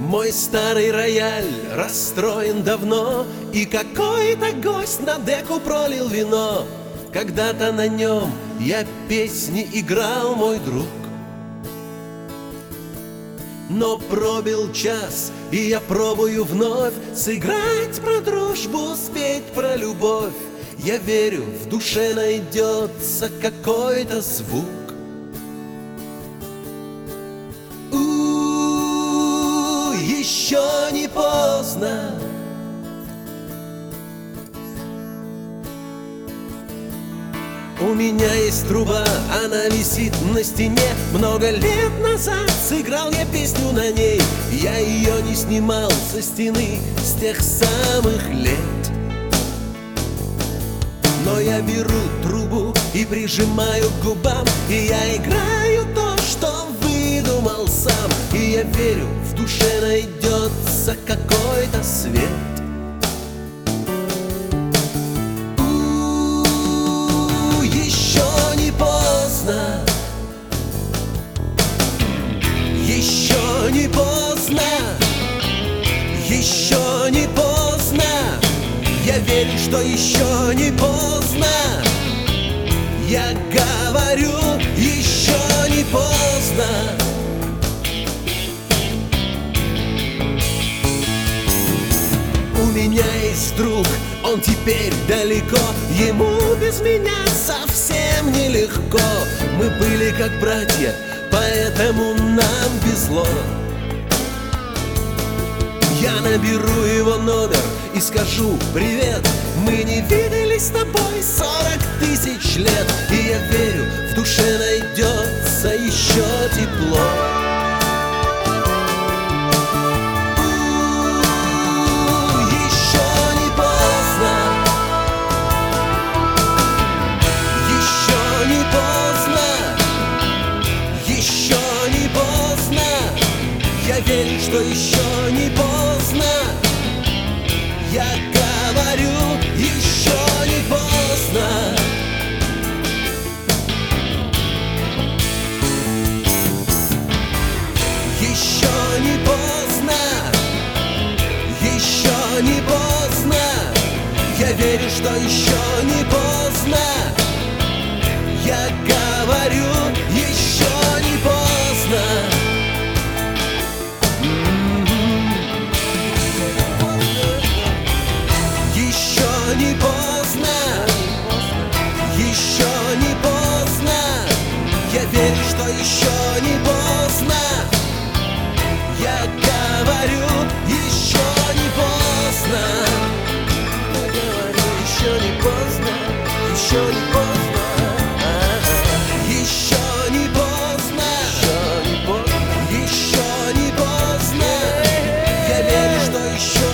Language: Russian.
Мой старый рояль расстроен давно, и какой-то гость на деку пролил вино. Когда-то на нем я песни играл, мой друг. Но пробил час, и я пробую вновь сыграть про дружбу, спеть про любовь. Я верю, в душе найдется какой-то звук. Еще не поздно. У меня есть труба, она висит на стене. Много лет назад сыграл я песню на ней. Я ее не снимал со стены с тех самых лет. Но я беру трубу и прижимаю к губам, и я играю то, что выдумал сам. И я верю, в душе найдется какой-то свет. Еще не поздно. Еще не поздно. Еще не поздно. Я верю, что еще не поздно. Я говорю, еще не поздно. У меня есть друг, он теперь далеко. Ему без меня совсем нелегко. Мы были как братья, поэтому нам везло. Я наберу его номер и скажу: привет, мы не виделись с тобой 40 тысяч лет. И я верю, в душе найдется еще тепло. Я верю, что еще не поздно. Я говорю, еще не поздно. Еще не поздно. Еще не поздно. Я верю, что еще не поздно. Я говорю, еще не поздно. Не поздно, еще не поздно. Я верю, что еще не поздно. Я говорю, еще не поздно. Я говорю, еще не поздно, еще не поздно. Еще не поздно, еще не поздно. Я верю, что еще